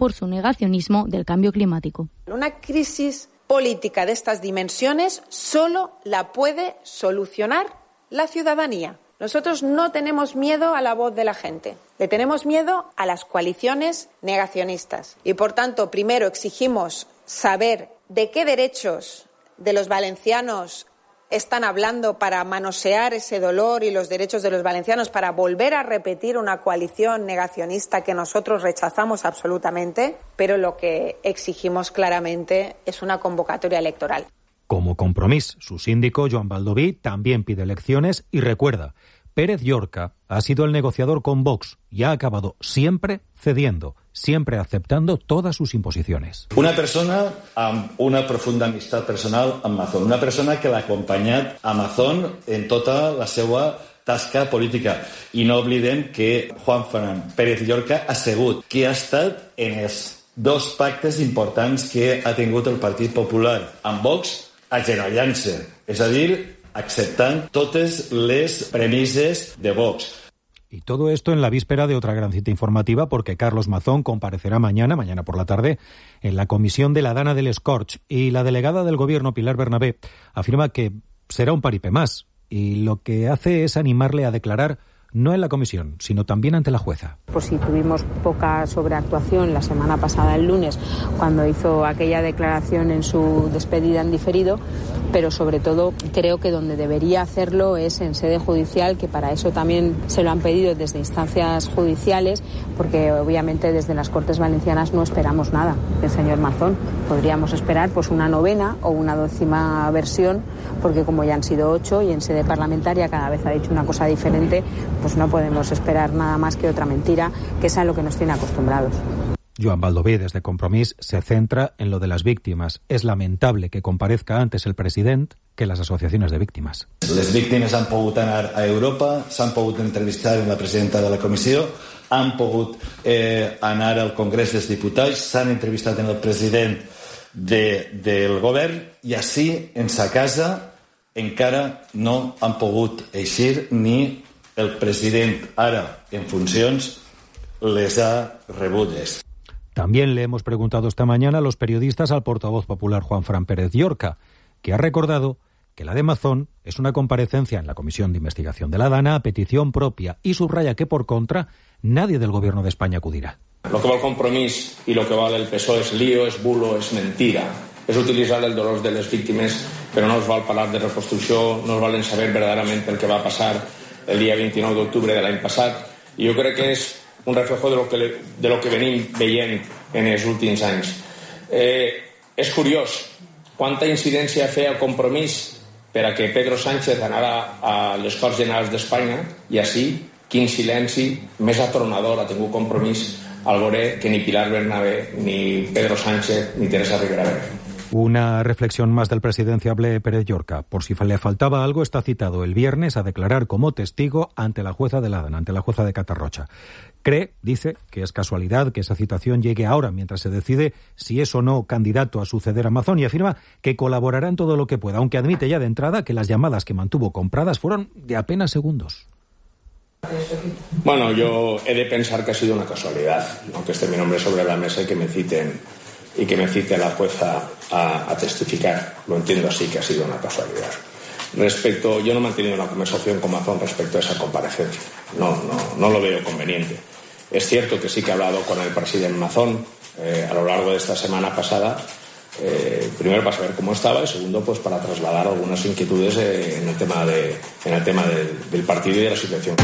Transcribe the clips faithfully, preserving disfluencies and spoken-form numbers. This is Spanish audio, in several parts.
por su negacionismo del cambio climático. Una crisis política de estas dimensiones solo la puede solucionar la ciudadanía. Nosotros no tenemos miedo a la voz de la gente, le tenemos miedo a las coaliciones negacionistas. Y por tanto, primero exigimos saber de qué derechos de los valencianos están hablando para manosear ese dolor y los derechos de los valencianos, para volver a repetir una coalición negacionista que nosotros rechazamos absolutamente, pero lo que exigimos claramente es una convocatoria electoral. Como Compromís, su síndico, Joan Baldoví, también pide elecciones y recuerda, Pérez Llorca ha sido el negociador con Vox y ha acabado siempre cediendo, siempre aceptando todas sus imposiciones. Una persona amb una profunda amistat personal amb Mazón, una persona que l'ha acompanyat a Mazón en tota la seva tasca política. I no oblidem que Juan Fran Pérez Llorca ha sigut qui ha estat en els dos pactes importants que ha tingut el Partit Popular amb Vox, agenollant-se, és a dir, aceptant totes les premisses de Vox. Y todo esto en la víspera de otra gran cita informativa, porque Carlos Mazón comparecerá mañana, mañana por la tarde, en la comisión de la Dana del Escorch, y la delegada del gobierno, Pilar Bernabé, afirma que será un paripé más, y lo que hace es animarle a declarar no en la comisión, sino también ante la jueza. Pues si tuvimos poca sobreactuación la semana pasada, el lunes, cuando hizo aquella declaración en su despedida en diferido, pero sobre todo creo que donde debería hacerlo es en sede judicial, que para eso también se lo han pedido desde instancias judiciales, porque obviamente desde las Cortes Valencianas no esperamos nada del señor Mazón. Podríamos esperar pues una novena o una décima versión, porque como ya han sido ocho y en sede parlamentaria cada vez ha dicho una cosa diferente, pues no podemos esperar nada más que otra mentira, que es a lo que nos tiene acostumbrados. Joan Baldoví, desde Compromís, se centra en lo de las víctimas. Es lamentable que comparezca antes el president que las asociaciones de víctimes. Les víctimes han pogut anar a Europa, s'han pogut entrevistar amb la presidenta de la comissió, han pogut eh, anar al Congrés dels Diputats, s'han entrevistat amb el president de, del govern i així, en sa casa, encara no han pogut eixir ni el president ara en funcions les ha rebudes. También le hemos preguntado esta mañana a los periodistas al portavoz popular Juan Fran Pérez Llorca, que ha recordado que la de Mazón es una comparecencia en la Comisión de Investigación de la Dana a petición propia y subraya que, por contra, nadie del Gobierno de España acudirá. Lo que va el Compromís y lo que va el P S O E es lío, es bulo, es mentira. És utilitzar el dolor de les víctimes, però no es val parlar de reconstrucció, no es valen saber verdaderament el que va passar el dia vint-i-nou d'octubre de l'any passat. I jo crec que és un reflejo de lo que, de lo que venim veient en els últims anys. Eh, és curiós, quanta incidència feia el Compromís per a que Pedro Sánchez anara a les Corts Generals d'Espanya i així, quin silenci més atronador ha tingut Compromís al veure que ni Pilar Bernabé, ni Pedro Sánchez, ni Teresa Rivera Verde. Una reflexión más del presidenciable Pérez Llorca. Por si le faltaba algo, está citado el viernes a declarar como testigo ante la jueza de la Dana, ante la jueza de Catarrocha. Cree, dice, que es casualidad que esa citación llegue ahora, mientras se decide si es o no candidato a suceder a Mazón, y afirma que colaborará en todo lo que pueda, aunque admite ya de entrada que las llamadas que mantuvo compradas fueron de apenas segundos. Bueno, yo he de pensar que ha sido una casualidad, aunque esté mi nombre sobre la mesa y que me citen y que me cite la jueza a, a testificar. Lo entiendo así, que ha sido una casualidad. Respecto, yo no he mantenido una conversación con Mazón respecto a esa comparecencia. No, no, no lo veo conveniente. Es cierto que sí que he hablado con el presidente Mazón eh, a lo largo de esta semana pasada, eh, primero para saber cómo estaba y segundo pues para trasladar algunas inquietudes eh, en el tema, de, en el tema del, del partido y de la situación.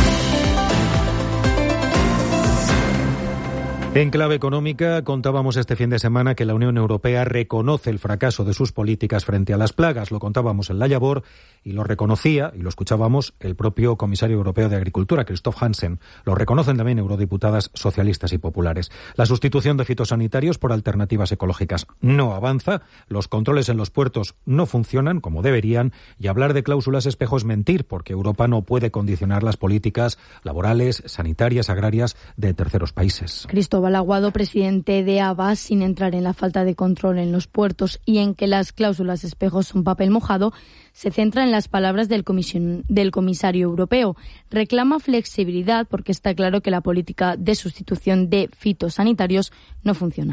En clave económica, contábamos este fin de semana que la Unión Europea reconoce el fracaso de sus políticas frente a las plagas. Lo contábamos en La Llavor y lo reconocía, y lo escuchábamos, el propio comisario europeo de Agricultura, Christoph Hansen. Lo reconocen también eurodiputadas socialistas y populares. La sustitución de fitosanitarios por alternativas ecológicas no avanza, los controles en los puertos no funcionan como deberían, y hablar de cláusulas espejo es mentir, porque Europa no puede condicionar las políticas laborales, sanitarias, agrarias de terceros países. Cristóbal Aguado, presidente de A B A, sin entrar en la falta de control en los puertos y en que las cláusulas espejos son papel mojado, se centra en las palabras del, comision, del comisario europeo. Reclama flexibilidad porque está claro que la política de sustitución de fitosanitarios no funciona.